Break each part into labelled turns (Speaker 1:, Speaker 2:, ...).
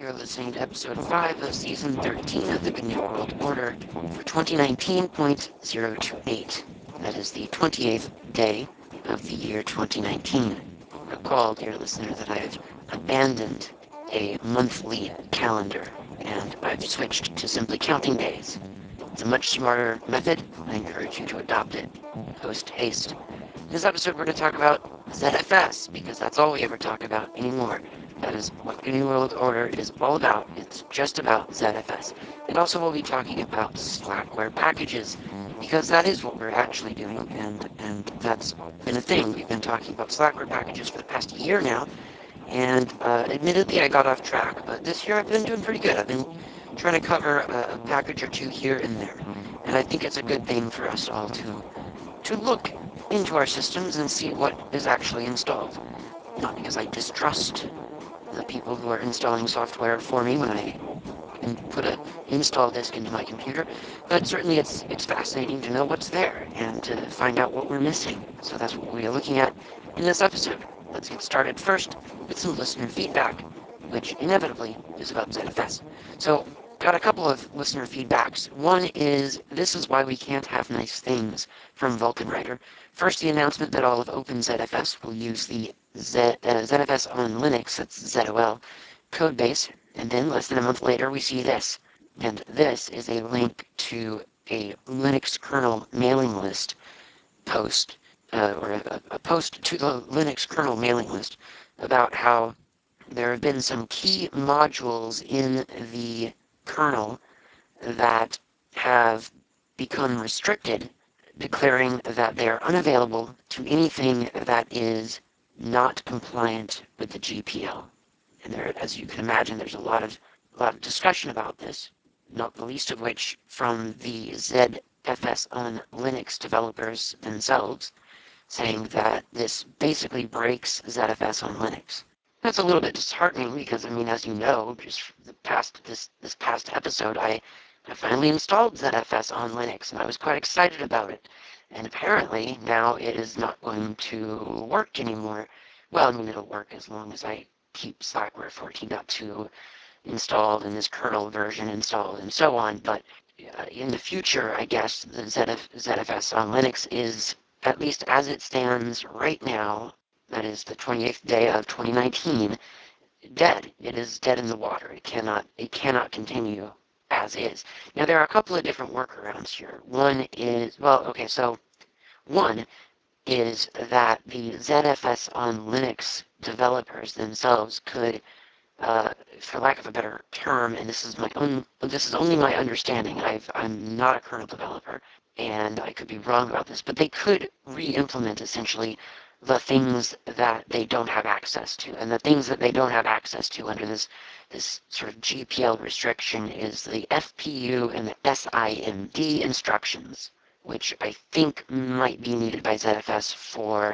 Speaker 1: You're listening to episode 5 of season 13 of the GNU World Order for 2019.028. That is the 28th day of the year 2019. Recall, dear listener, that I've abandoned a monthly calendar and I've switched to simply counting days. It's a much smarter method. I encourage you to adopt it. Post haste. In this episode, we're going to talk about ZFS, because that's all we ever talk about anymore. That is what GNU World Order is all about. It's just about ZFS. And also we'll be talking about Slackware packages, because that is what we're actually doing, and that's been a thing. We've been talking about Slackware packages for the past year now, and admittedly I got off track, but this year I've been doing pretty good. I've been trying to cover a package or two here and there, and I think it's a good thing for us all to look into our systems and see what is actually installed. Not because I distrust the people who are installing software for me when I can put an install disk into my computer, but certainly it's fascinating to know what's there and to find out what we're missing. So that's what we're looking at in this episode. Let's get started first with some listener feedback, which inevitably is about ZFS. So, got a couple of listener feedbacks. One is, this is why we can't have nice things, from Vulcan Writer. First, the announcement that all of OpenZFS will use the ZFS on Linux, that's ZOL, codebase, and then less than a month later we see this. And this is a link to a Linux kernel mailing list post, or a post to the Linux kernel mailing list about how there have been some key modules in the kernel that have become restricted, declaring that they are unavailable to anything that is not compliant with the GPL. And there, as you can imagine, there's a lot of discussion about this, not the least of which from the ZFS on Linux developers themselves, saying that this basically breaks ZFS on Linux. That's a little bit disheartening because, I mean, as you know, just this past episode, I finally installed ZFS on Linux, and I was quite excited about it. And apparently, now it is not going to work anymore. Well, I mean, it'll work as long as I keep Slackware 14.2 installed and this kernel version installed and so on, but in the future, I guess, the ZFS on Linux is, at least as it stands right now, that is the 28th day of 2019, dead. It is dead in the water. It cannot continue as is. Now, there are a couple of different workarounds here. One is, well, okay, so one is that the ZFS on Linux developers themselves could, for lack of a better term, and this is only my understanding. I'm not a kernel developer, and I could be wrong about this, but they could re-implement essentially the things that they don't have access to. And the things that they don't have access to under this sort of GPL restriction is the FPU and the SIMD instructions, which I think might be needed by ZFS for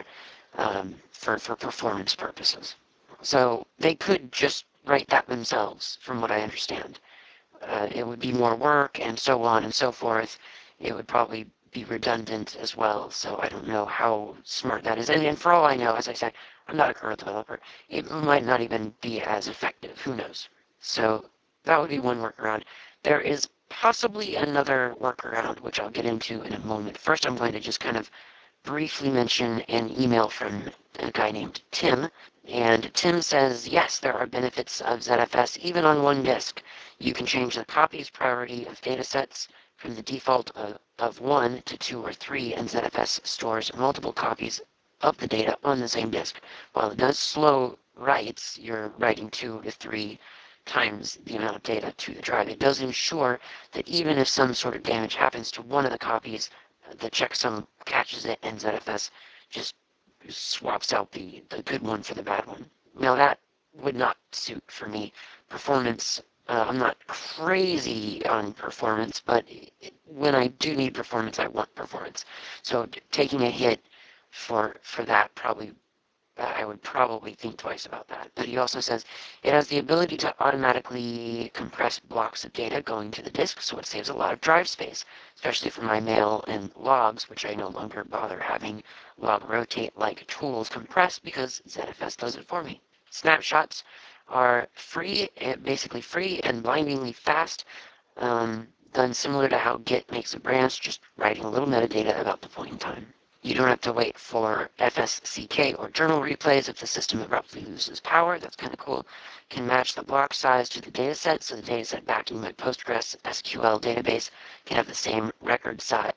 Speaker 1: performance purposes. So they could just write that themselves, from what I understand. It would be more work and so on and so forth. It would probably be redundant as well, so I don't know how smart that is. And for all I know, as I said, I'm not a kernel developer. It might not even be as effective. Who knows? So that would be one workaround. There is possibly another workaround, which I'll get into in a moment. First, I'm going to just kind of briefly mention an email from a guy named Tim. And Tim says, yes, there are benefits of ZFS even on one disk. You can change the copies priority of datasets from the default of 1 to 2 or 3, and ZFS stores multiple copies of the data on the same disk. While it does slow writes, you're writing 2 to 3 times the amount of data to the drive. It does ensure that even if some sort of damage happens to one of the copies, the checksum catches it and ZFS just swaps out the good one for the bad one. Now that would not suit for me. Performance, I'm not crazy on performance, but when I do need performance, I want performance. So taking a hit for that probably, I would probably think twice about that. But he also says it has the ability to automatically compress blocks of data going to the disk, so it saves a lot of drive space, especially for my mail and logs, which I no longer bother having log rotate like tools compress because ZFS does it for me. Snapshots are basically free and blindingly fast, done similar to how Git makes a branch, just writing a little metadata about the point in time. You don't have to wait for FSCK or journal replays if the system abruptly loses power. That's kind of cool. Can match the block size to the dataset, so the dataset backing my Postgres SQL database can have the same record size.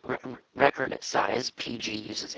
Speaker 1: PG uses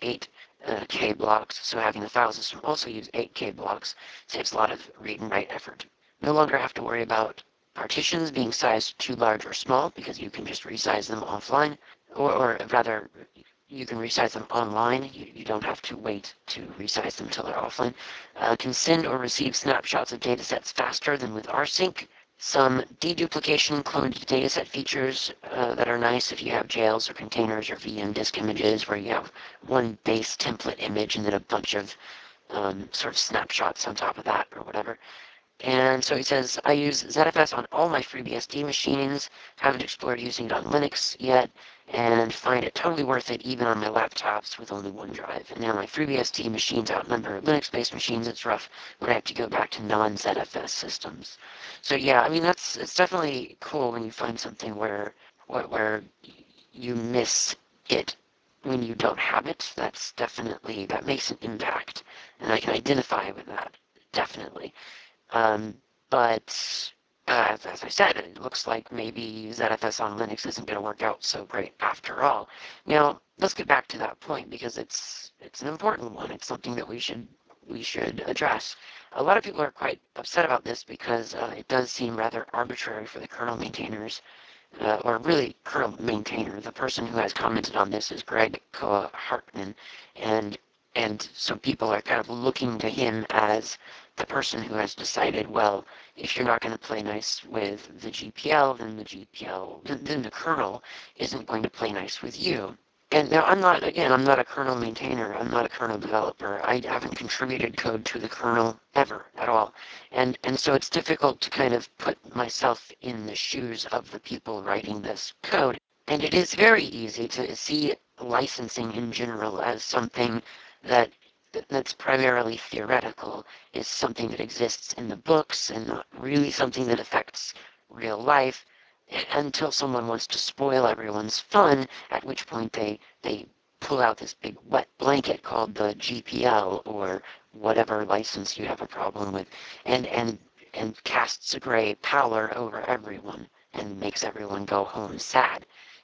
Speaker 1: 8K blocks, so having the file system also use 8K blocks saves a lot of read and write effort. No longer have to worry about partitions being sized too large or small because you can just resize them offline, or rather you can resize them online. You don't have to wait to resize them until they're offline. Can send or receive snapshots of datasets faster than with rsync. Some deduplication cloned dataset features that are nice if you have jails or containers or VM disk images where you have one base template image and then a bunch of sort of snapshots on top of that or whatever. And so he says, I use ZFS on all my FreeBSD machines, haven't explored using it on Linux yet, and find it totally worth it even on my laptops with only one drive. And now my FreeBSD machines outnumber Linux-based machines. It's rough when I have to go back to non-ZFS systems. So yeah, I mean, it's definitely cool when you find something where you miss it when you don't have it. That makes an impact, and I can identify with that, definitely. Um, but as I said, it looks like maybe ZFS on Linux isn't going to work out so great after all. Now, let's get back to that point because it's an important one. It's something that we should address. A lot of people are quite upset about this because it does seem rather arbitrary for the kernel maintainers, or really kernel maintainer. The person who has commented on this is Greg Koa Hartman, and so people are kind of looking to him as the person who has decided, well, if you're not going to play nice with the GPL, then the kernel isn't going to play nice with you. And now I'm not a kernel maintainer, I'm not a kernel developer, I haven't contributed code to the kernel ever, at all. And so it's difficult to kind of put myself in the shoes of the people writing this code. And it is very easy to see licensing in general as something that that's primarily theoretical, is something that exists in the books and not really something that affects real life until someone wants to spoil everyone's fun, at which point they pull out this big wet blanket called the GPL or whatever license you have a problem with, and casts a gray pallor over everyone and makes everyone go home sad.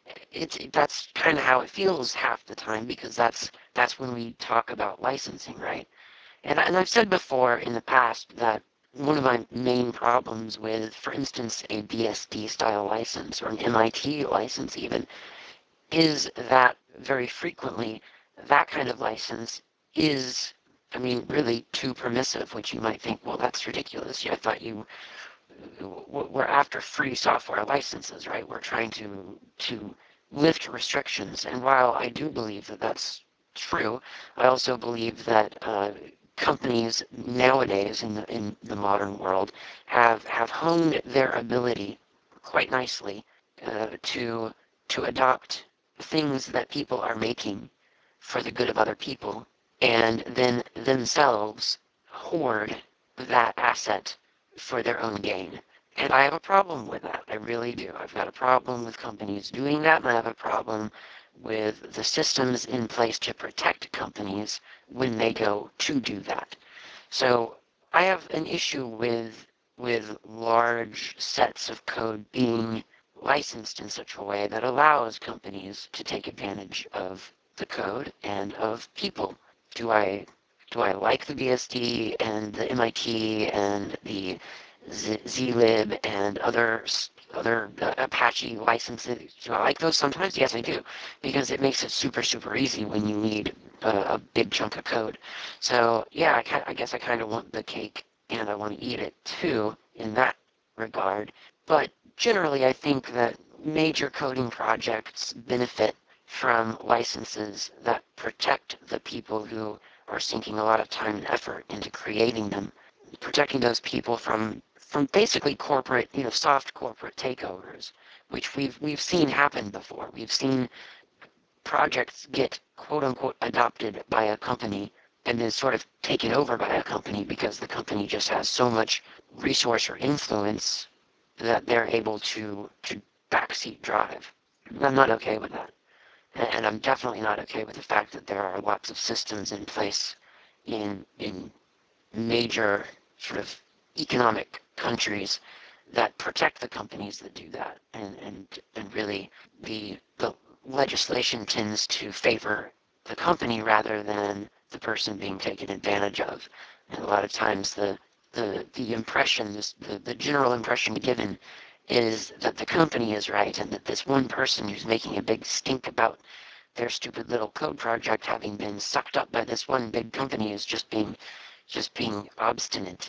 Speaker 1: That's kind of how it feels half the time because that's when we talk about licensing, right? And I've said before in the past that one of my main problems with, for instance, a BSD style license or an MIT license even, is that very frequently that kind of license is, I mean, really too permissive, which you might think, well, that's ridiculous. I thought we're after free software licenses, right? We're trying to lift restrictions. And while I do believe that that's true, I also believe that companies nowadays in the modern world have honed their ability quite nicely to adopt things that people are making for the good of other people and then themselves hoard that asset for their own gain. And I have a problem with that. I really do. I've got a problem with companies doing that, and I have a problem with the systems in place to protect companies when they go to do that. So I have an issue with large sets of code being licensed in such a way that allows companies to take advantage of the code and of people. Do I like the BSD and the MIT and the zlib and other Apache licenses? Do I like those sometimes? Yes, I do, because it makes it super easy when you need a big chunk of code. So yeah, I guess I kind of want the cake and I want to eat it too in that regard. But generally, I think that major coding projects benefit from licenses that protect the people who are sinking a lot of time and effort into creating them, protecting those people from basically corporate, soft corporate takeovers, which we've seen happen before. We've seen projects get quote unquote adopted by a company and is sort of taken over by a company because the company just has so much resource or influence that they're able to backseat drive. I'm not okay with that. And I'm definitely not okay with the fact that there are lots of systems in place in major sort of economic countries that protect the companies that do that. And really the legislation tends to favor the company rather than the person being taken advantage of. And a lot of times the impression, the general impression given is that the company is right and that this one person who's making a big stink about their stupid little code project having been sucked up by this one big company is just being obstinate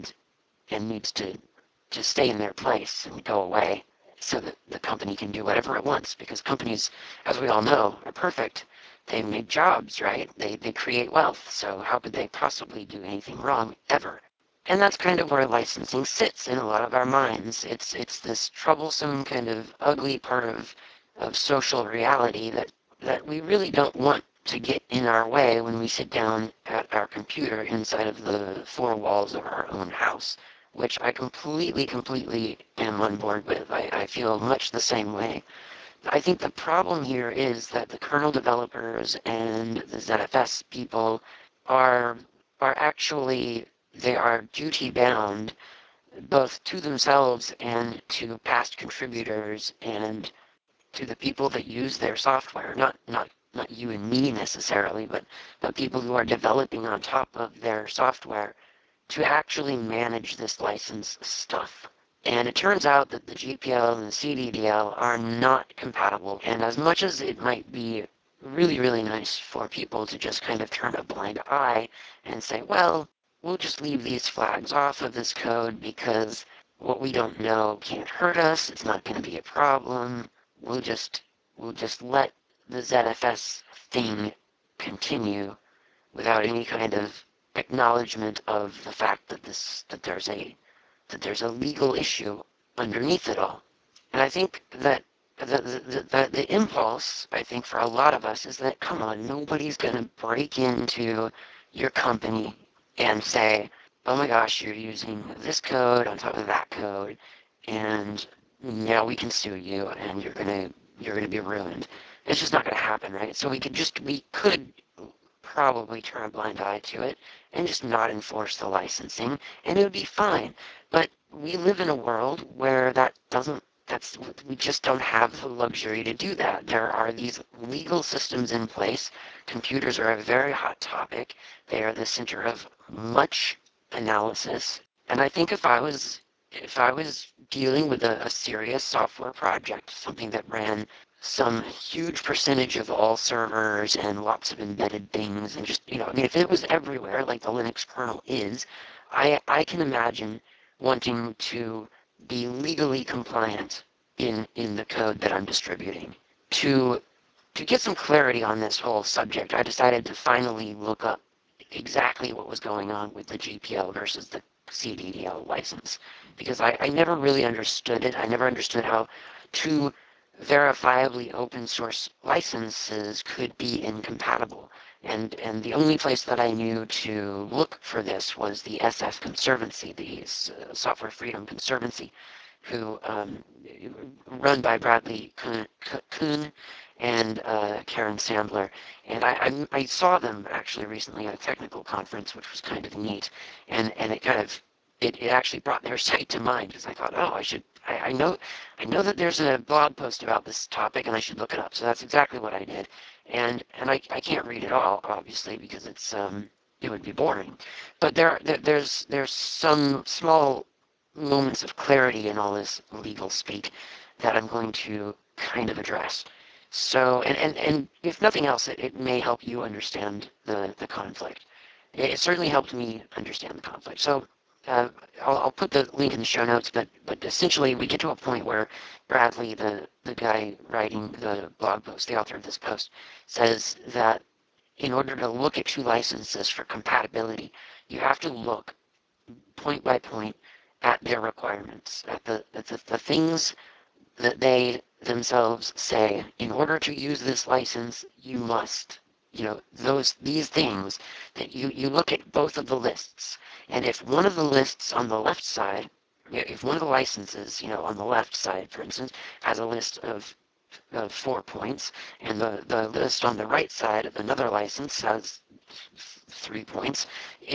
Speaker 1: and needs to stay in their place and go away so that the company can do whatever it wants, because companies, as we all know, are perfect. They make jobs, right? They create wealth, so how could they possibly do anything wrong ever? And that's kind of where licensing sits in a lot of our minds. It's this troublesome kind of ugly part of social reality that we really don't want to get in our way when we sit down at our computer inside of the four walls of our own house, which I completely am on board with. I feel much the same way. I think the problem here is that the kernel developers and the ZFS people are are actually they are duty bound both to themselves and to past contributors and to the people that use their software, not you and me necessarily, but people who are developing on top of their software to actually manage this license stuff. And it turns out that the GPL and the CDDL are not compatible. And as much as it might be really nice for people to just kind of turn a blind eye and say, well, we'll just leave these flags off of this code because what we don't know can't hurt us, it's not going to be a problem, we'll just let the ZFS thing continue without any kind of acknowledgement of the fact that there's a legal issue underneath it all. And I think that the impulse, I think, for a lot of us is that, come on, nobody's going to break into your company and say, oh my gosh, you're using this code on top of that code, and now we can sue you, and you're gonna be ruined. It's just not going to happen, right? So we could probably turn a blind eye to it and just not enforce the licensing, and it would be fine. But we live in a world where we just don't have the luxury to do that. There are these legal systems in place. Computers are a very hot topic. They are the center of much analysis. And I think if I was dealing with a serious software project, something that ran some huge percentage of all servers and lots of embedded things and just, I mean, if it was everywhere like the Linux kernel is, I can imagine wanting to be legally compliant in the code that I'm distributing. To to get some clarity on this whole subject, I decided to finally look up exactly what was going on with the GPL versus the CDDL license, because I never really understood it. I never understood how two verifiably open source licenses could be incompatible. And the only place that I knew to look for this was the SF Conservancy, the Software Freedom Conservancy, who run by Bradley Kuhn and Karen Sandler. And I saw them actually recently at a technical conference, which was kind of neat. And it actually brought their site to mind, because I thought, oh, I know that there's a blog post about this topic and I should look it up. So that's exactly what I did. And I can't read it all, obviously, because it would be boring. But there's some small moments of clarity in all this legal speak that I'm going to kind of address. So, and if nothing else, it may help you understand the conflict. It certainly helped me understand the conflict. So, I'll put the link in the show notes, but essentially we get to a point where Bradley, the guy writing the blog post, the author of this post, says that in order to look at two licenses for compatibility, you have to look point by point at their requirements, at the things that they themselves say, in order to use this license, you must these things, that you look at both of the lists, and if one of the lists on the left side, if one of the licenses, on the left side, for instance, has a list of 4 points, and the list on the right side of another license has 3 points.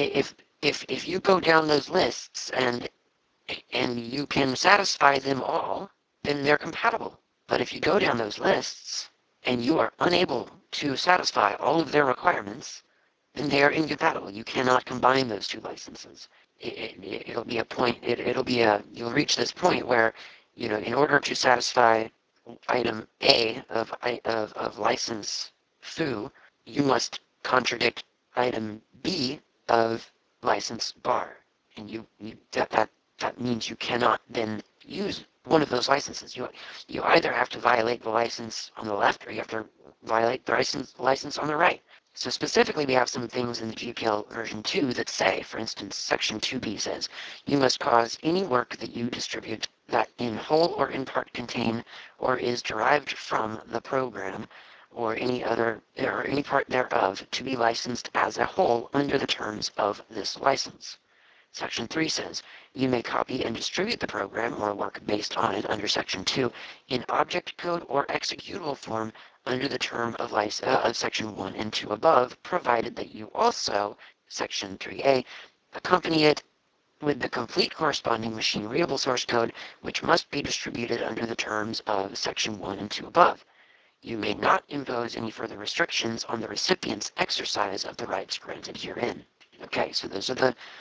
Speaker 1: If you go down those lists and you can satisfy them all, then they're compatible. But if you go down those lists and you are unable to satisfy all of their requirements, then they are incompatible. You cannot combine those two licenses. It'll be a point, you'll reach this point where, in order to satisfy item A of license foo, you must contradict item B of license bar. And that means you cannot then use one of those licenses. You either have to violate the license on the left, or you have to violate the license on the right. So specifically, we have some things in the GPL version 2 that say, for instance, section 2b says, you must cause any work that you distribute that in whole or in part contain or is derived from the program or any part thereof to be licensed as a whole under the terms of this license. Section 3 says, you may copy and distribute the program or work based on it under Section 2 in object code or executable form under the term of Section 1 and 2 above, provided that you also, Section 3a, accompany it with the complete corresponding machine-readable source code, which must be distributed under the terms of Section 1 and 2 above. You may not impose any further restrictions on the recipient's exercise of the rights granted herein. Okay, so those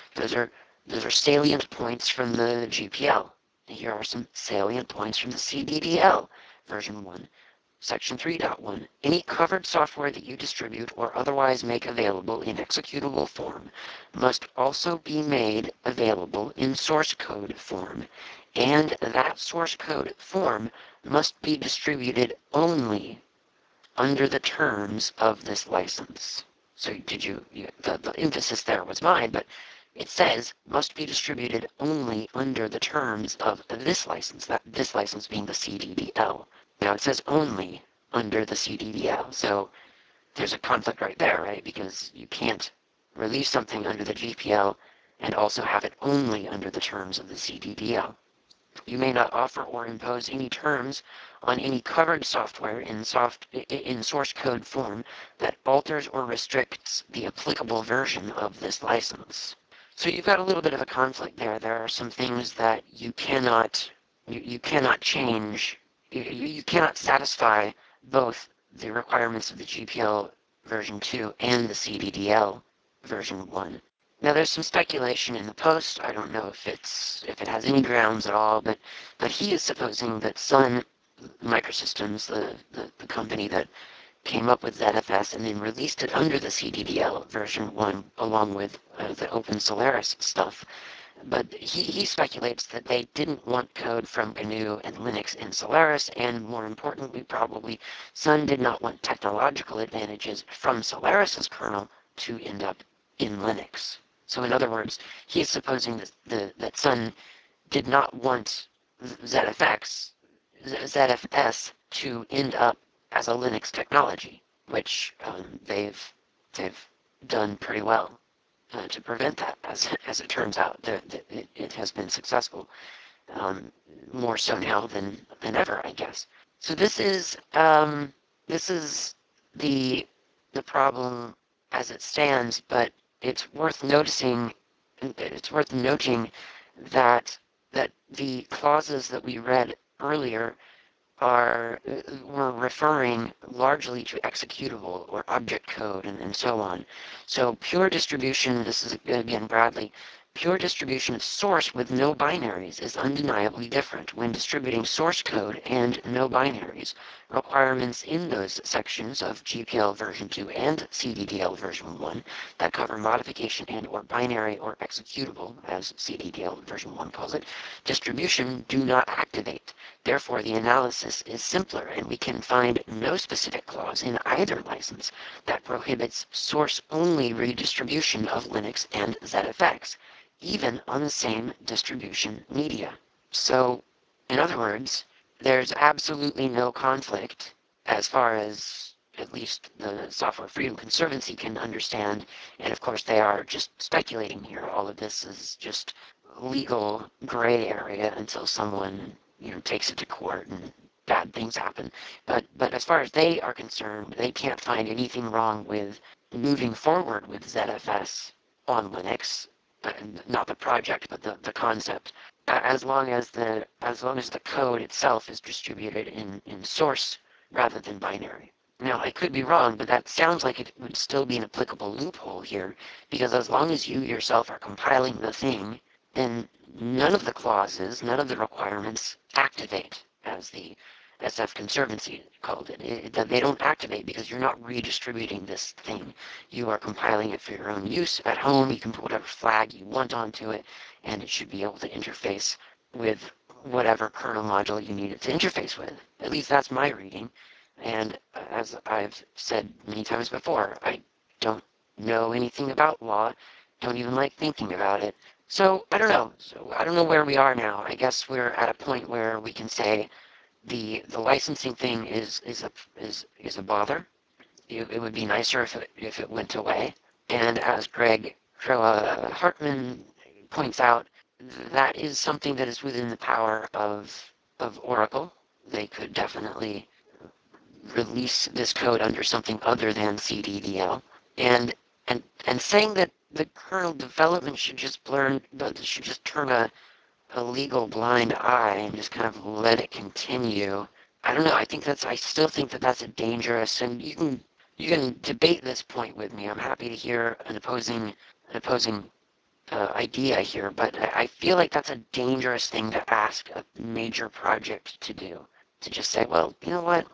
Speaker 1: are salient points from the GPL. Here are some salient points from the CDDL version 1. Section 3.1. Any covered software that you distribute or otherwise make available in executable form must also be made available in source code form, and that source code form must be distributed only under the terms of this license. So the emphasis there was mine, but it says must be distributed only under the terms of this license, that this license being the CDDL. Now it says only under the CDDL, so there's a conflict right there, right? Because you can't release something under the GPL and also have it only under the terms of the CDDL. You may not offer or impose any terms on any covered software in source code form that alters or restricts the applicable version of this license. So you've got a little bit of a conflict there. There are some things that you cannot change. You cannot satisfy both the requirements of the GPL version 2 and the CDDL version 1. Now there's some speculation in the post. I don't know if it has any grounds at all, but he is supposing that Sun Microsystems, the company that came up with ZFS and then released it under the CDDL version 1 along with the Open Solaris stuff, but he speculates that they didn't want code from GNU and Linux in Solaris, and more importantly, probably, Sun did not want technological advantages from Solaris's kernel to end up in Linux. So in other words, he is supposing that Sun did not want ZFS to end up as a Linux technology, which they've done pretty well to prevent that. As it turns out, it has been successful, more so now than ever, I guess. So this is the problem as it stands, but it's worth noting that the clauses that we read earlier were referring largely to executable or object code and so on. So pure distribution, this is again Bradley, pure distribution of source with no binaries is undeniably different when distributing source code and no binaries. Requirements in those sections of GPL version 2 and CDDL version 1 that cover modification and or binary or executable, as CDDL version 1 calls it, distribution do not activate. Therefore, the analysis is simpler, and we can find no specific clause in either license that prohibits source-only redistribution of Linux and ZFX, even on the same distribution media. So, in other words, there's absolutely no conflict as far as at least the Software Freedom Conservancy can understand. And of course, they are just speculating here. All of this is just legal gray area until someone, takes it to court and bad things happen. But as far as they are concerned, they can't find anything wrong with moving forward with ZFS on Linux, not the project, but the concept, as long as the code itself is distributed in source rather than binary. Now, I could be wrong, but that sounds like it would still be an applicable loophole here, because as long as you yourself are compiling the thing, then none of the clauses, none of the requirements activate, as the SF Conservancy called it. They don't activate because you're not redistributing this thing. You are compiling it for your own use at home. You can put whatever flag you want onto it, and it should be able to interface with whatever kernel module you need it to interface with. At least that's my reading. And as I've said many times before, I don't know anything about law, don't even like thinking about it. So I don't know. So I don't know where we are now. I guess we're at a point where we can say the licensing thing is a bother. It would be nicer if it went away. And as Greg Hartman points out, that is something that is within the power of Oracle. They could definitely release this code under something other than CDDL. And and saying that the kernel development should just turn a legal blind eye and just kind of let it continue. I don't know. I still think that that's a dangerous, and you can debate this point with me. I'm happy to hear an opposing idea here, but I feel like that's a dangerous thing to ask a major project to do. To just say, well, you know what?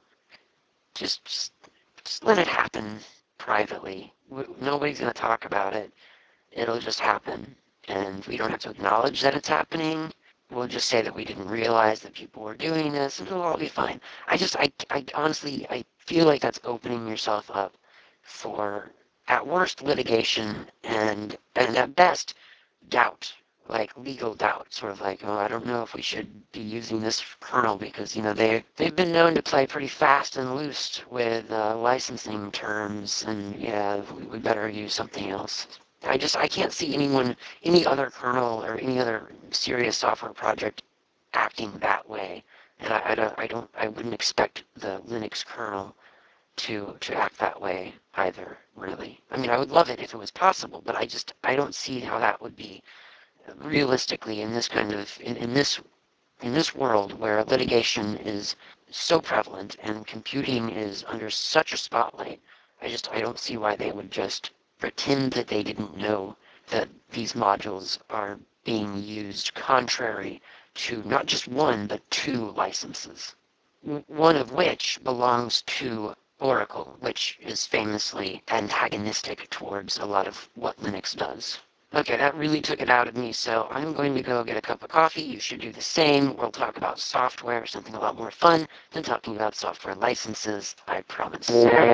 Speaker 1: Just let it happen privately. Nobody's going to talk about it. It'll just happen. And we don't have to acknowledge that it's happening. We'll just say that we didn't realize that people were doing this, and it'll all be fine. I honestly, I feel like that's opening yourself up for, at worst, litigation, and at best, doubt, like legal doubt, sort of like, oh, I don't know if we should be using this kernel because they've been known to play pretty fast and loose with licensing terms, and yeah, we better use something else. I can't see any other kernel or any other serious software project acting that way, and I wouldn't expect the Linux kernel to act that way either, really. I mean, I would love it if it was possible, but I don't see how that would be realistically in this kind of in this world where litigation is so prevalent and computing is under such a spotlight. I don't see why they would just pretend that they didn't know that these modules are being used contrary to not just one but two licenses, one of which belongs to Oracle, which is famously antagonistic towards a lot of what Linux does. Okay, that really took it out of me, so I'm going to go get a cup of coffee. You should do the same. We'll talk about software, something a lot more fun than talking about software licenses, I promise.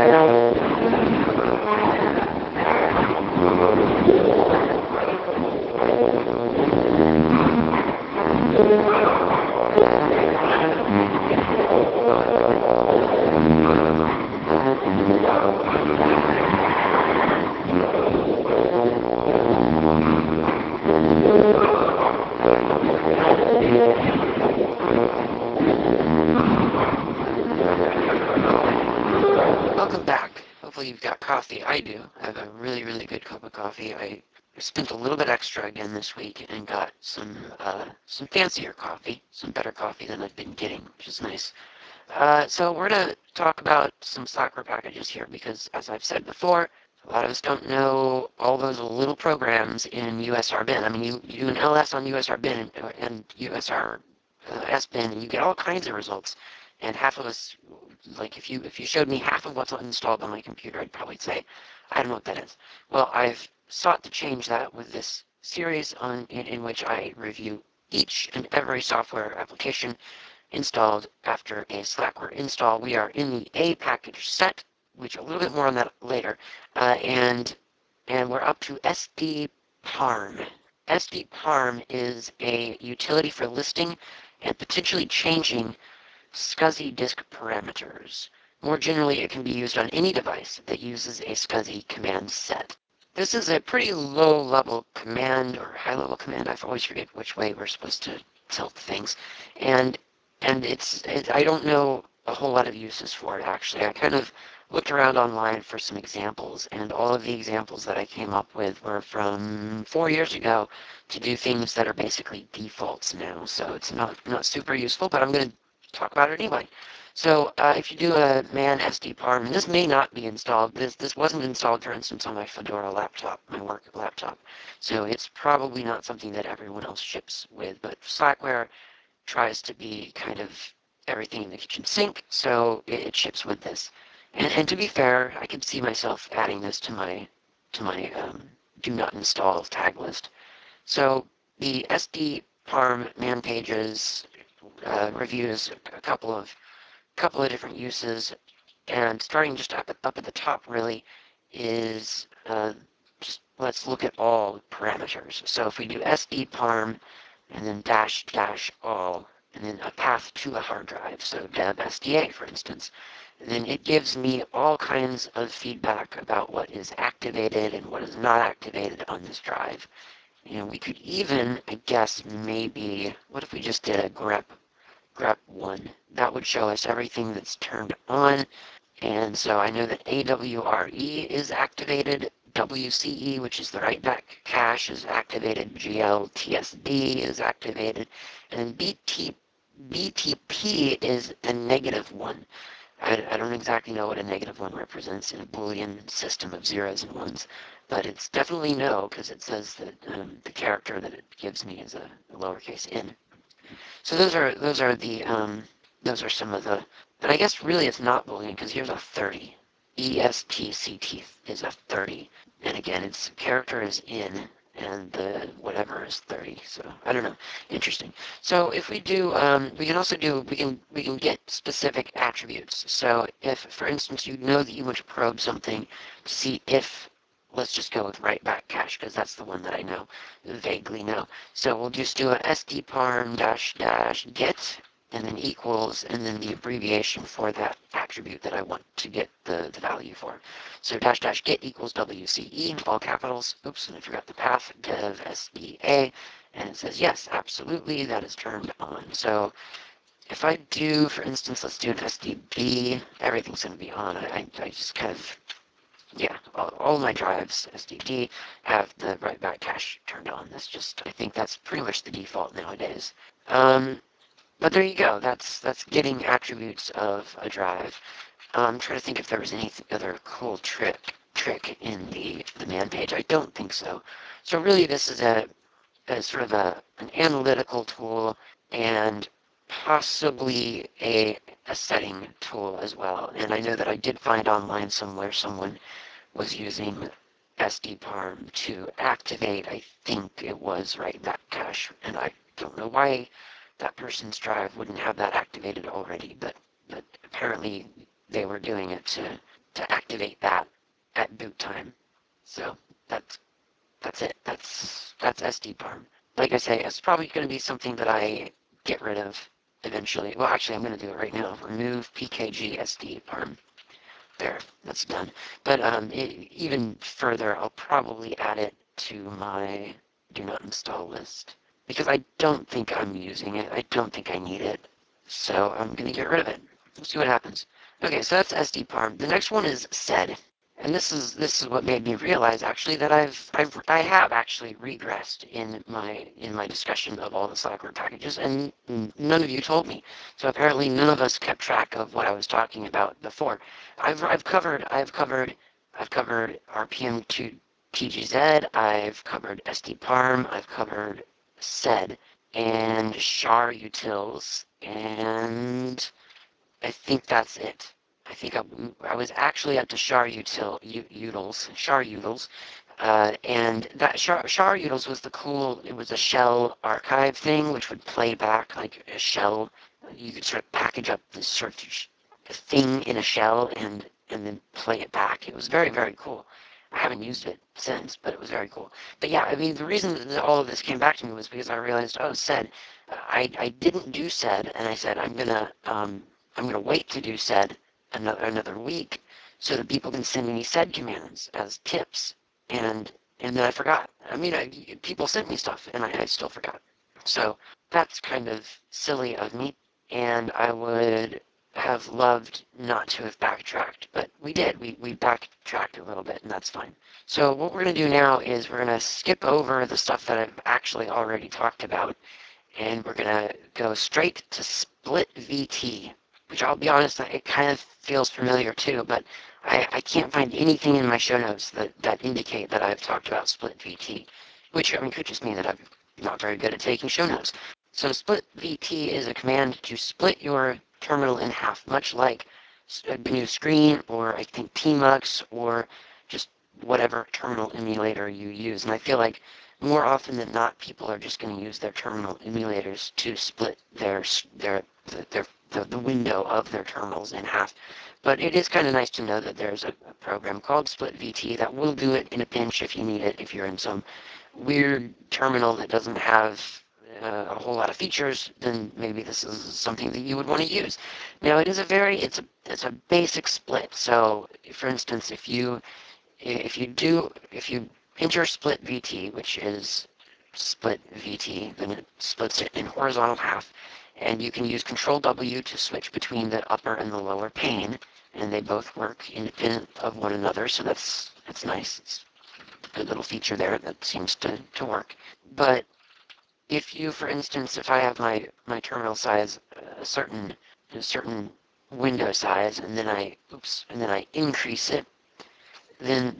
Speaker 1: Welcome back. Hopefully you've got coffee. I do. I have a really, really good cup of coffee. I spent a little bit extra again this week and got some fancier coffee, some better coffee than I've been getting, which is nice. So we're going to talk about some Slackware packages here because, as I've said before, a lot of us don't know all those little programs in USR-bin. I mean, you do an ls on USR-bin and USR S-bin, and you get all kinds of results. And half of us, like if you showed me half of what's installed on my computer, I'd probably say, I don't know what that is. Well, I've sought to change that with this series in which I review each and every software application installed after a Slackware install. We are in the A package set, which a little bit more on that later, and we're up to SD-PARM. SD-PARM is a utility for listing and potentially changing SCSI disk parameters. More generally, it can be used on any device that uses a SCSI command set. This is a pretty low-level command, or high-level command. I always forget which way we're supposed to tilt things. And I don't know a whole lot of uses for it, actually. I kind of looked around online for some examples, and all of the examples that I came up with were from 4 years ago to do things that are basically defaults now. So it's not super useful, but I'm going to talk about it anyway. So if you do a man SD-parm, and this may not be installed, this wasn't installed, for instance, on my Fedora laptop, my work laptop, so it's probably not something that everyone else ships with, but Slackware tries to be kind of everything in the kitchen sink, so it ships with this. And to be fair, I could see myself adding this to my do not install tag list. So the SD-parm man pages reviews a couple of different uses, and starting just up at the top really is just let's look at all parameters. So if we do SD-parm and then dash dash all, and then a path to a hard drive, so dev SDA for instance, and then it gives me all kinds of feedback about what is activated and what is not activated on this drive. And we could even, I guess, maybe, what if we just did a grep1? That would show us everything that's turned on. And so I know that AWRE is activated, WCE, which is the write back cache, is activated, GLTSD is activated, and BTP is a -1. I don't exactly know what a -1 represents in a Boolean system of zeros and ones, but it's definitely no, because it says that the character that it gives me is a lowercase n. So those are some of the, but I guess really it's not Boolean because here's a 30. ESTCT is a 30, and again its character is in, and the whatever is 30. So I don't know. Interesting. So if we do, we can also do we can get specific attributes. So if, for instance, you know that you want to probe something to see if, let's just go with write back cache because that's the one that I know, vaguely know. So we'll just do a SD-parm dash dash get, and then equals, and then the abbreviation for that attribute that I want to get the value for. So dash dash get equals WCE, all capitals. Oops, and I forgot the path, dev SDA, and it says yes, absolutely, that is turned on. So if I do, for instance, let's do an SDB, everything's going to be on. I just kind of, yeah, all my drives, SDD, have the write back cache turned on. That's just, I think that's pretty much the default nowadays. But there you go. That's getting attributes of a drive. I'm trying to think if there was any other cool trick in the man page. I don't think so. So really, this is a sort of an analytical tool and possibly a setting tool as well. And I know that I did find online somewhere someone was using SD-parm to activate, I think it was write back cache, and I don't know why that person's drive wouldn't have that activated already, but apparently they were doing it to activate that at boot time. So that's it. That's SD-parm. Like I say, it's probably going to be something that I get rid of eventually. Well, actually, I'm going to do it right now. Remove PKG SD-parm. There, that's done. But even further, I'll probably add it to my do not install list because I don't think I'm using it. I don't think I need it. So I'm going to get rid of it. We'll see what happens. Okay, so that's SD-parm. The next one is sed. And this is what made me realize actually that I have actually regressed in my discussion of all the Slackware packages, and none of you told me. So apparently none of us kept track of what I was talking about before. I've covered RPM to TGZ, I've covered SD-parm, I've covered sed and char utils, and I think that's it. I think I was actually up to char utils, and that char utils was the cool, it was a shell archive thing, which would play back like a shell. You could sort of package up this sort of thing in a shell and then play it back. It was very, very cool. I haven't used it since, but it was very cool. But yeah, I mean, the reason that all of this came back to me was because I realized, oh, sed. I didn't do sed, and I said I'm gonna wait to do sed another week so that people can send me sed commands as tips. And and then I forgot. I mean, people sent me stuff, and I still forgot. So that's kind of silly of me, and I would have loved not to have backtracked, but we did. We backtracked a little bit, and that's fine. So what we're going to do now is we're going to skip over the stuff that I've actually already talked about, and we're going to go straight to Split VT, which I'll be honest, it kind of feels familiar too, but I can't find anything in my show notes that indicate that I've talked about Split VT, which, I mean, could just mean that I'm not very good at taking show notes. So Split VT is a command to split your terminal in half, much like a GNU Screen or I think Tmux or just whatever terminal emulator you use. And I feel like more often than not, people are just going to use their terminal emulators to split the window of their terminals in half. But it is kind of nice to know that there's a program called Split VT that will do it in a pinch if you need it, if you're in some weird terminal that doesn't have a whole lot of features, then maybe this is something that you would want to use. Now, it's a basic split. So, for instance, if you enter split VT, which is split VT, then it splits it in horizontal half, and you can use Control W to switch between the upper and the lower pane, and they both work independent of one another, so that's nice. It's a good little feature there that seems to work. But if you, for instance, if I have my terminal size a certain window size, and then I increase it, then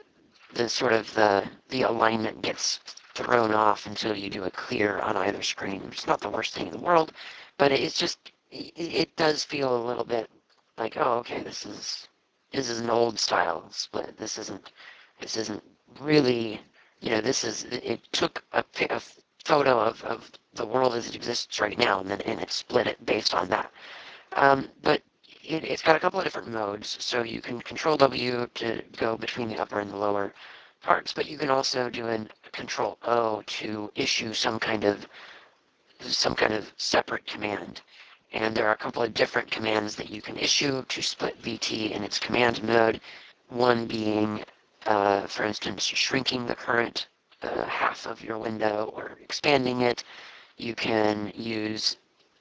Speaker 1: the alignment gets thrown off until you do a clear on either screen. It's not the worst thing in the world, but it does feel a little bit like, oh, okay, this is an old style split. This isn't really, it took a photo of the world as it exists right now, and it split it based on that. But it's got a couple of different modes, so you can Control W to go between the upper and the lower parts, but you can also do a Control O to issue some kind of separate command. And there are a couple of different commands that you can issue to split VT in its command mode. One being, for instance, shrinking the current half of your window or expanding it. You can use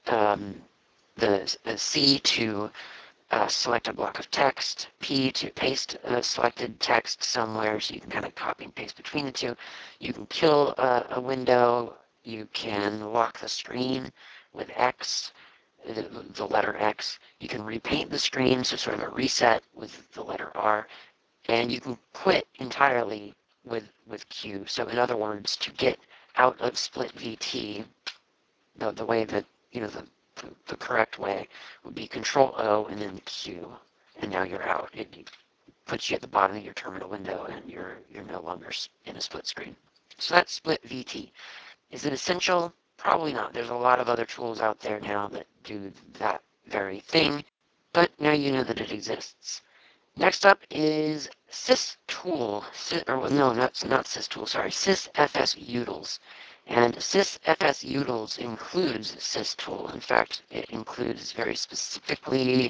Speaker 1: the C to select a block of text, P to paste selected text somewhere, so you can kind of copy and paste between the two. You can kill a window. You can lock the screen with X, the letter X. You can repaint the screen, so sort of a reset with the letter R. And you can quit entirely with Q. So in other words, to get out of split VT, the way that, the correct way would be Control O and then Q, and now you're out. It puts you at the bottom of your terminal window, and you're no longer in a split screen. So that's split VT. Is it essential? Probably not. There's a lot of other tools out there now that do that very thing, but now you know that it exists. Next up is systool, or no, not systool, sorry, sysfsutils. And sysfsutils includes systool. In fact, it includes very specifically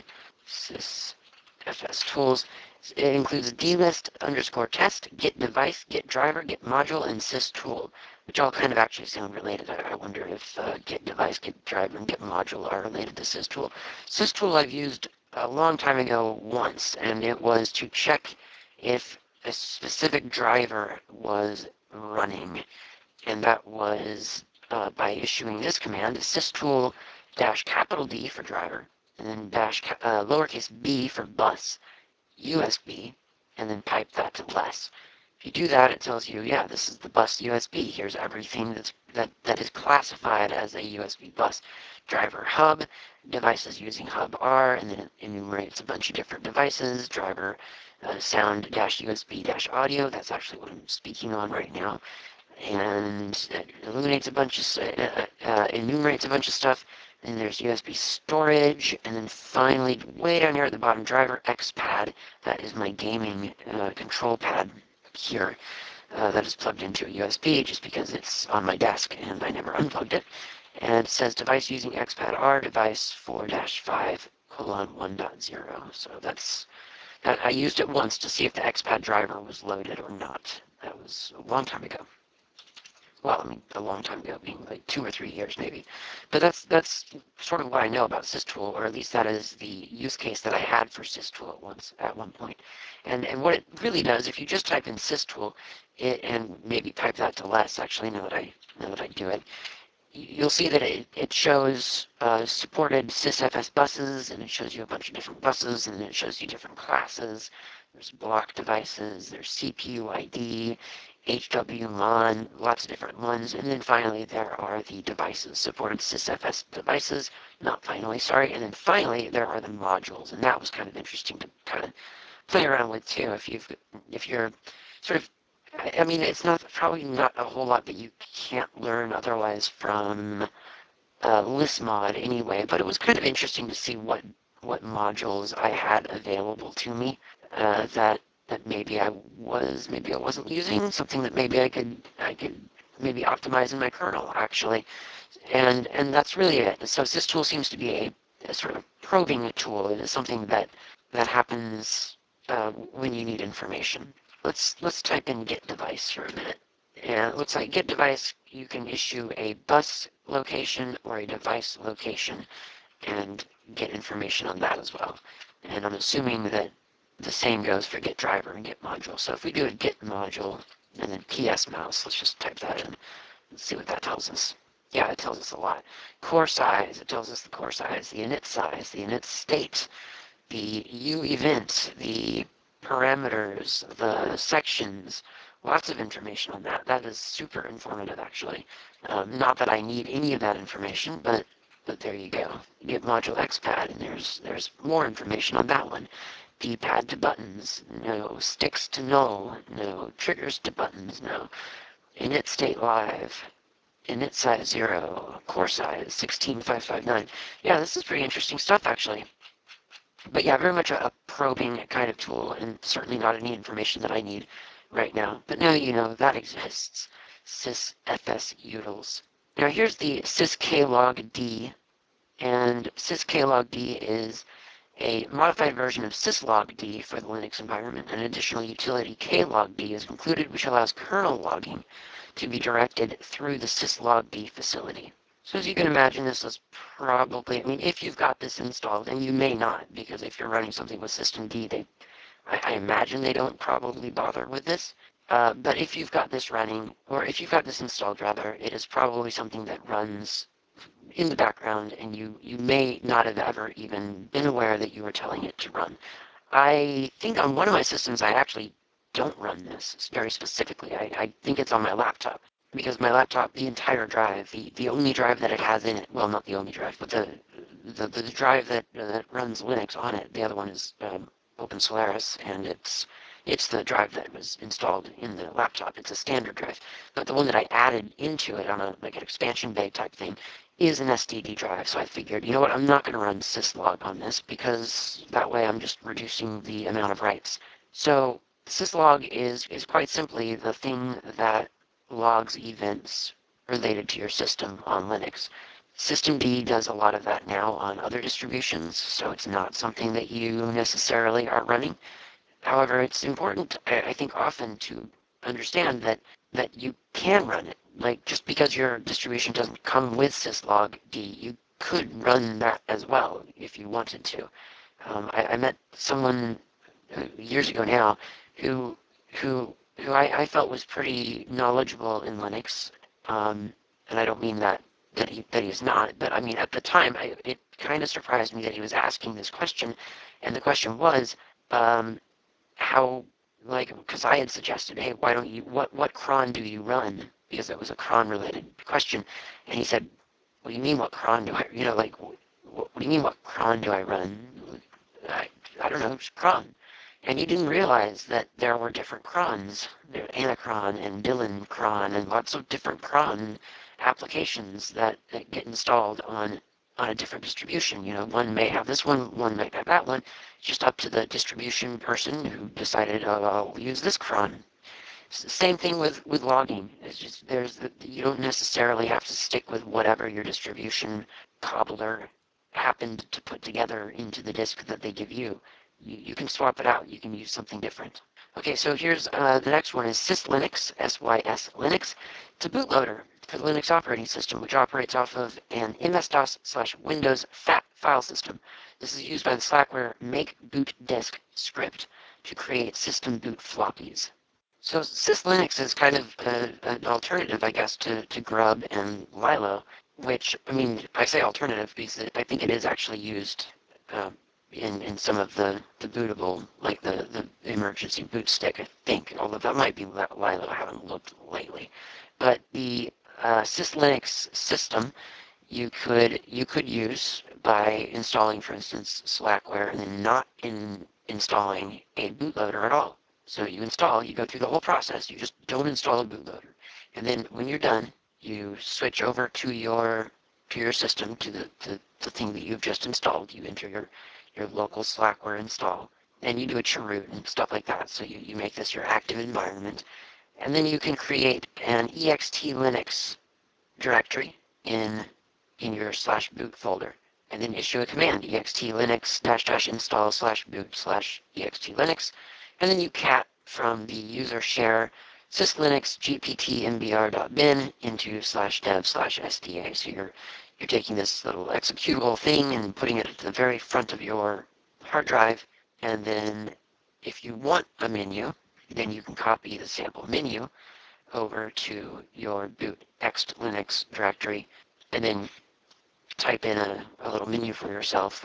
Speaker 1: sysfstools. It includes dlist underscore test, get device, get driver, get module, and systool, which all kind of actually sound related. I wonder if get device, get driver, and get module are related to systool. Systool I've used a long time ago once, and it was to check if a specific driver was running, and that was by issuing this command, systool dash capital D for driver, and then dash lowercase b for bus, USB, and then pipe that to less. If you do that, it tells you, yeah, this is the bus USB. Here's everything that is classified as a USB bus. Driver hub, devices using hub R, and then it enumerates a bunch of different devices. Driver sound dash USB dash audio, that's actually what I'm speaking on right now. And it enumerates a bunch of stuff. Then there's USB storage, and then finally, way down here at the bottom, driver XPad. That is my gaming control pad here. That is plugged into a USB just because it's on my desk and I never unplugged it. And it says device using XPad R, device 4-5, 1.0. So I used it once to see if the XPad driver was loaded or not. That was a long time ago. Well, I mean, a long time ago, being like 2 or 3 years maybe. But that's sort of what I know about systool, or at least that is the use case that I had for systool at one point. And what it really does, if you just type in systool, and maybe type that to less, actually, now that I do it, you'll see that it shows supported sysfs buses, and it shows you a bunch of different buses, and it shows you different classes. There's block devices, there's CPU ID, HWMON, lots of different ones, and then finally there are the devices, supported sysfs devices, not finally, sorry, and then finally there are the modules, and that was kind of interesting to kind of play around with too. If you're sort of, I mean, it's not probably not a whole lot that you can't learn otherwise from ListMod anyway, but it was kind of interesting to see what modules I had available to me that maybe maybe I wasn't using, something that maybe I could maybe optimize in my kernel actually, and that's really it. So systool seems to be a sort of probing tool. It is something that happens when you need information. Let's type in get device for a minute. And it looks like get device, you can issue a bus location or a device location and get information on that as well. And I'm assuming that the same goes for get driver and get module. So if we do a get module and then PS mouse, let's just type that in and see what that tells us. Yeah, it tells us a lot. Core size, it tells us the core size, the init state, the U event, the parameters, the sections, lots of information on that. That is super informative, actually. Not that I need any of that information, but there you go. You get module XPad, and there's more information on that one. D-pad to buttons, no. Sticks to null, no. Triggers to buttons, no. Init state live, init size 0, core size 16559. Yeah, this is pretty interesting stuff, actually. But yeah, very much a probing kind of tool, and certainly not any information that I need right now. But now you know that exists. sysfsutils. Now here's the sysklogd, and sysklogd is a modified version of syslogd for the Linux environment. An additional utility klogd is included, which allows kernel logging to be directed through the syslogd facility. So as you can imagine, this is probably, I mean, if you've got this installed, and you may not, because if you're running something with systemd, I imagine they don't probably bother with this. But if you've got this running, or if you've got this installed rather, it is probably something that runs in the background, and you may not have ever even been aware that you were telling it to run. I think on one of my systems I actually don't run this very specifically. I think it's on my laptop, because my laptop, the entire drive, the only drive that it has in it, well, not the only drive, but the drive that runs Linux on it, the other one is OpenSolaris, and it's the drive that was installed in the laptop. It's a standard drive. But the one that I added into it on like an expansion bay type thing is an STD drive. So I figured, you know what, I'm not going to run syslog on this, because that way I'm just reducing the amount of writes. So syslog is quite simply the thing that logs events related to your system on Linux. Systemd does a lot of that now on other distributions, so it's not something that you necessarily are running. However, it's important, I think, often to understand that you can run it. Like, just because your distribution doesn't come with syslogd, you could run that as well if you wanted to. I met someone years ago now who I felt was pretty knowledgeable in Linux, and I don't mean that he is not, but I mean at the time it kind of surprised me that he was asking this question, and the question was, how, like, because I had suggested, hey, why don't you, what cron do you run? Because it was a cron related question. And he said, what do you mean what cron do I, like, what do you mean what cron do I run? I, I don't know, just cron. And he didn't realize that there were different crons. There Anacron and Dylan cron and lots of different cron applications that get installed on a different distribution. One may have this one might have that one. It's just up to the distribution person who decided, oh, I'll use this cron. Same thing with logging. It's just you don't necessarily have to stick with whatever your distribution cobbler happened to put together into the disk that they give you. You can swap it out. You can use something different. Okay, so here's the next one is SysLinux, S-Y-S Linux. It's a bootloader for the Linux operating system, which operates off of an MS-DOS/Windows FAT file system. This is used by the Slackware make boot disk script to create system boot floppies. So SysLinux is kind of an alternative, I guess, to Grub and Lilo, which, I mean, I say alternative because I think it is actually used uh, in some of the bootable, like the emergency boot stick, I think, although that might be Lilo, I haven't looked lately. But the SysLinux system you could use by installing, for instance, Slackware and then not installing a bootloader at all. So you go through the whole process, you just don't install a bootloader. And then when you're done, you switch over to your system, to the thing that you've just installed. You enter your local Slackware install, and you do a chroot and stuff like that. So you make this your active environment, and then you can create an ext Linux directory in your slash boot folder, and then issue a command, ext linux dash dash install slash boot slash ext linux, and then you cat from the user share syslinux gpt mbr.bin into slash dev slash sda. So you're taking this little executable thing and putting it at the very front of your hard drive, and then if you want a menu, then you can copy the sample menu over to your boot ext linux directory, and then type in a little menu for yourself,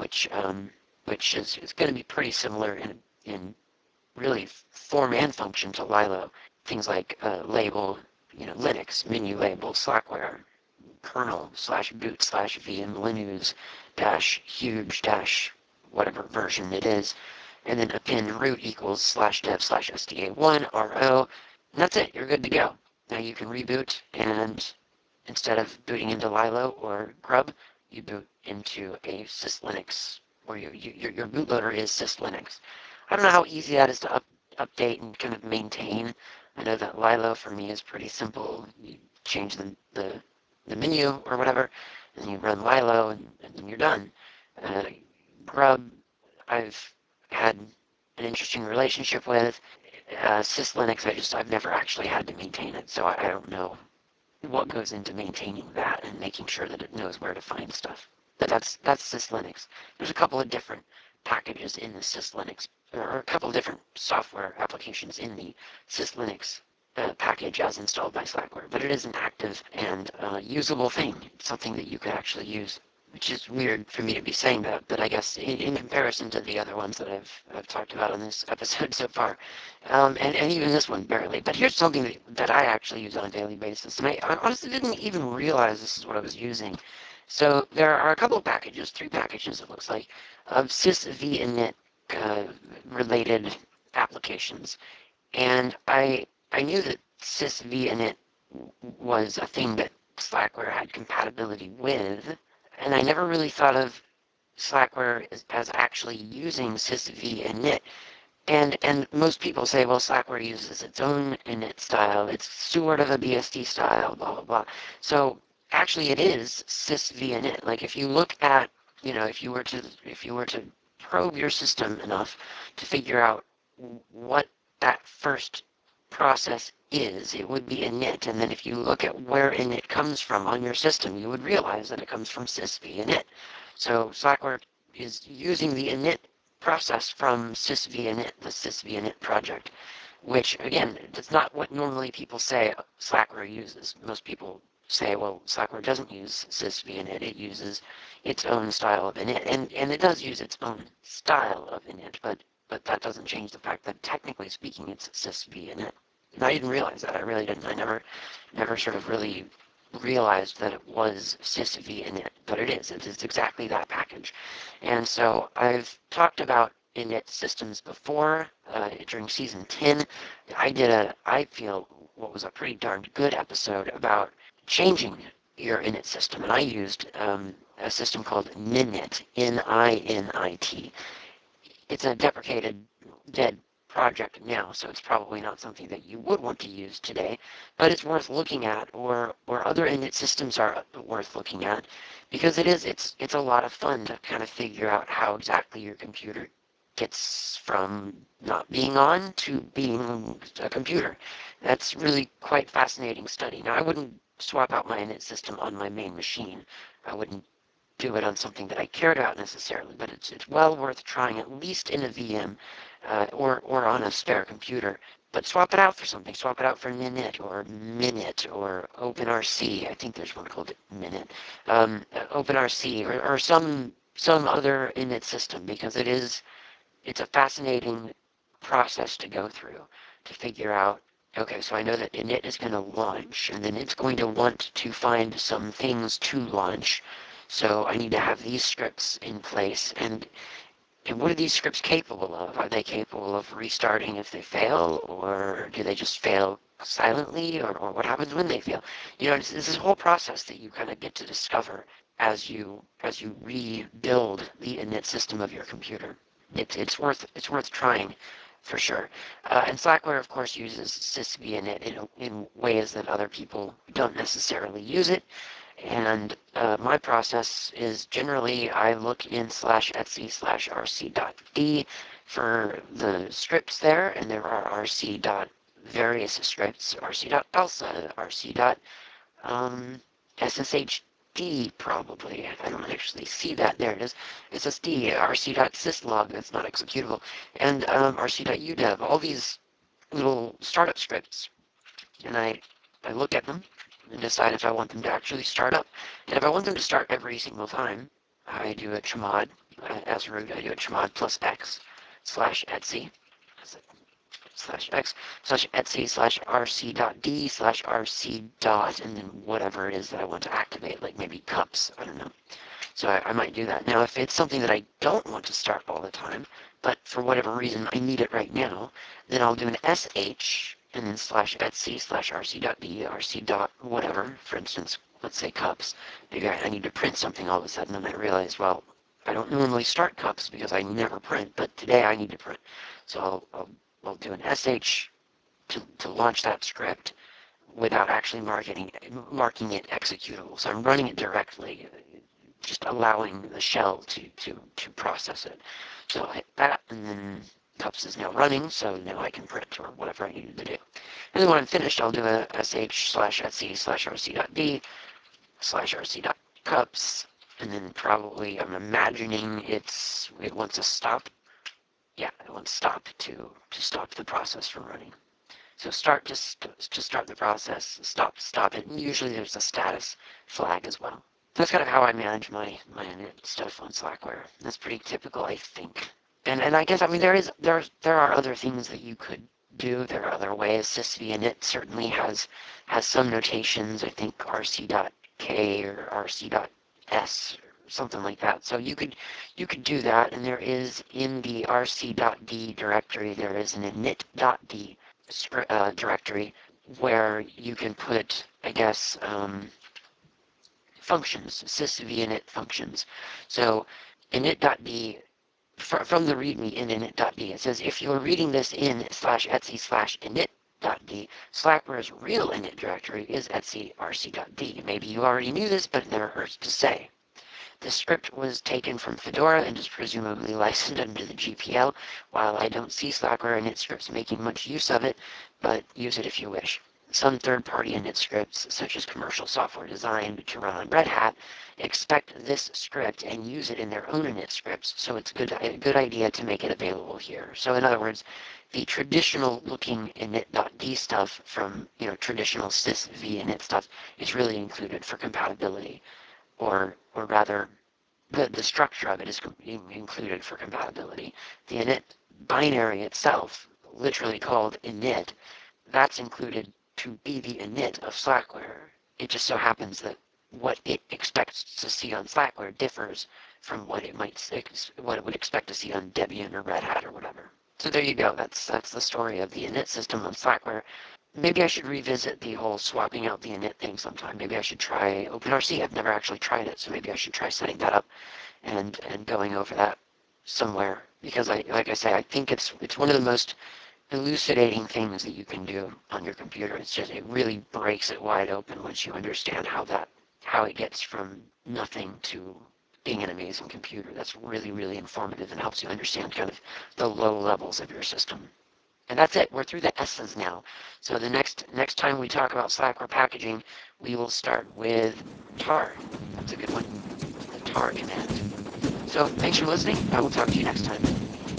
Speaker 1: which is going to be pretty similar in really form and function to Lilo. Things like label, Linux, menu label, Slackware, kernel slash boot slash VM Linux dash huge dash whatever version it is, and then append root equals slash dev slash sda1 ro, and that's it. You're good to go. Now you can reboot, and instead of booting into Lilo or Grub, you boot into a SysLinux, or your bootloader is SysLinux. I don't know how easy that is to update and kind of maintain. I know that Lilo for me is pretty simple. You change the menu or whatever, and you run Lilo, and then you're done. Uh, Grub, I've had an interesting relationship with. SysLinux, I've never actually had to maintain it, so I don't know what goes into maintaining that and making sure that it knows where to find stuff. But that's SysLinux. There's a couple of different packages in the SysLinux, or a couple of different software applications in the SysLinux package as installed by Slackware, but it is an active and usable thing. It's something that you could actually use, which is weird for me to be saying that, but I guess in comparison to the other ones that I've talked about on this episode so far, and even this one barely. But here's something that I actually use on a daily basis, and I honestly didn't even realize this is what I was using. So there are a couple of packages, 3 packages it looks like, of sysvinit related applications, and I knew that sysvinit was a thing that Slackware had compatibility with, and I never really thought of Slackware as actually using sysv init. And most people say, well, Slackware uses its own init style. It's sort of a BSD style, blah, blah, blah. So actually it is sysv init. Like if you look at, if you were to probe your system enough to figure out what that first process is, it would be init. And then if you look at where init comes from on your system, you would realize that it comes from sysv init. So Slackware is using the init process from sysvinit, the sysvinit project, which again, that's not what normally people say Slackware uses. Most people say, well, Slackware doesn't use sysvinit, it uses its own style of init, and it does use its own style of init, but that doesn't change the fact that technically speaking, it's sysvinit. And I didn't realize that. I really didn't. I never sort of really realized that it was sysv init, but it is. It is exactly that package. And so I've talked about init systems before during season 10. I feel, what was a pretty darn good episode about changing your init system. And I used a system called Ninit, Ninit. It's a deprecated, dead project now, so it's probably not something that you would want to use today, but it's worth looking at, or other init systems are worth looking at, because it's a lot of fun to kind of figure out how exactly your computer gets from not being on to being a computer. That's really quite fascinating study. Now, I wouldn't swap out my init system on my main machine. I wouldn't do it on something that I cared about necessarily, but it's well worth trying at least in a VM or on a spare computer. But swap it out for something. Swap it out for Ninit or Minit or OpenRC. I think there's one called Minit. OpenRC or some other init system, because it's a fascinating process to go through to figure out, okay, so I know that init is going to launch, and then it's going to want to find some things to launch. So I need to have these scripts in place. And what are these scripts capable of? Are they capable of restarting if they fail, or do they just fail silently, or what happens when they fail? It's this whole process that you kind of get to discover as you rebuild the init system of your computer. It's worth trying for sure. And Slackware, of course, uses sysv init in ways that other people don't necessarily use it. And my process is generally I look in /etc/rc.d for the scripts there, and there are rc.various scripts, rc.balsa, rc.sshd probably. I don't actually see that. There it is. SSD, rc.syslog, that's not executable, and rc.udev, all these little startup scripts. And I look at them and decide if I want them to actually start up. And if I want them to start every single time, I do a chmod as root. I do a chmod plus x /etc /x /etc /rc.d /rc dot, and then whatever it is that I want to activate, like maybe cups, I don't know. So I might do that. Now, if it's something that I don't want to start all the time, but for whatever reason I need it right now, then I'll do an sh and then /etc/rc.d, rc dot whatever. For instance, let's say cups. Maybe I need to print something all of a sudden, and I realize, well, I don't normally start cups because I never print, but today I need to print. So I'll do an sh to launch that script without actually marking it executable. So I'm running it directly, just allowing the shell to process it. So I'll hit that, and then cups is now running, so now I can print or whatever I needed to do. And then when I'm finished, I'll do a sh/etc/rc.d /rc.cups, and then probably I'm imagining it wants to stop. Yeah, it wants stop to stop the process from running. So start to start the process, stop it, and usually there's a status flag as well. That's kind of how I manage my stuff on Slackware. That's pretty typical, I think. And I guess, I mean, there are other things that you could do. There are other ways. sysv init certainly has some notations. I think rc.k or rc.s or something like that. So you could do that. And there is in the rc.d directory, there is an init.d directory where you can put, I guess, functions, sysv init functions. So init.d, from the readme in init.d, it says if you're reading this in /etc/init.d, Slackware's real init directory is etc/rc.d. Maybe you already knew this, but it never hurts to say. The script was taken from Fedora and is presumably licensed under the GPL. While I don't see Slackware init scripts making much use of it, but use it if you wish. Some third-party init scripts, such as commercial software designed to run on Red Hat, expect this script and use it in their own init scripts, so it's a good idea to make it available here. So in other words, the traditional looking init.d stuff from traditional sysv init stuff is really included for compatibility, or rather the structure of it is included for compatibility. The init binary itself, literally called init, that's included to be the init of Slackware. It just so happens that what it expects to see on Slackware differs from what it would expect to see on Debian or Red Hat or whatever. So there you go. That's the story of the init system on Slackware. Maybe I should revisit the whole swapping out the init thing sometime. Maybe I should try OpenRC. I've never actually tried it, so maybe I should try setting that up and going over that somewhere. Because like I say, I think it's one of the most elucidating things that you can do on your computer. It really breaks it wide open once you understand how that how it gets from nothing to being an amazing computer. That's really, really informative and helps you understand kind of the low levels of your system. And that's it. We're through the S's now. So the next time we talk about Slackware packaging, we will start with tar. That's a good one. The tar command. So thanks for listening. I will talk to you next time.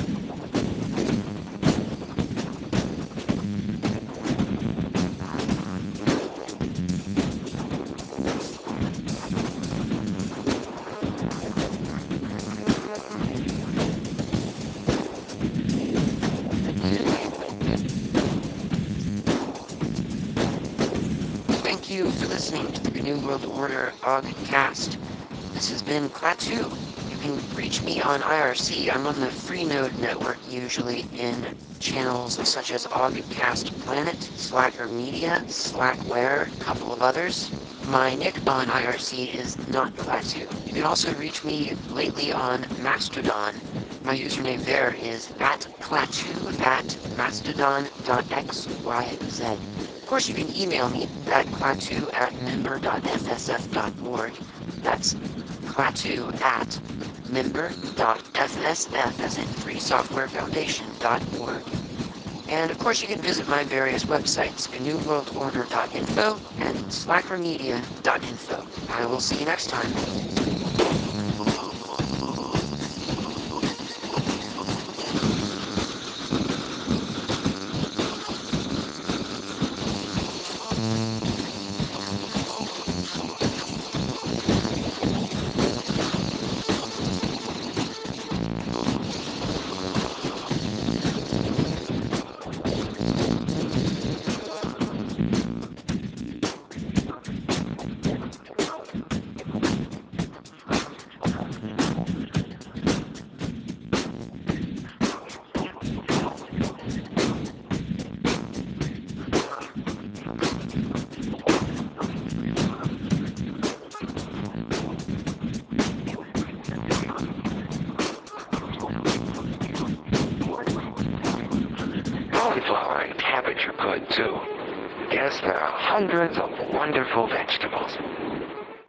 Speaker 1: Thank you for listening to the New World Order Ogcast. This has been Klaatu. You can reach me on IRC. I'm on the Freenode network, usually in channels such as Ogcast Planet, Slacker Media, Slackware, a couple of others. My nick on IRC is not Klaatu. You can also reach me lately on Mastodon. My username there is @Klaatu at mastodon.xyz. Of course, you can email me at klaatu at member.fsf.org. That's klaatu at member.fsf, as in freesoftwarefoundation.org. And of course, you can visit my various websites, newworldorder.info and slackermedia.info. I will see you next time. Cauliflower and cabbage are good too. Yes, there are hundreds of wonderful vegetables.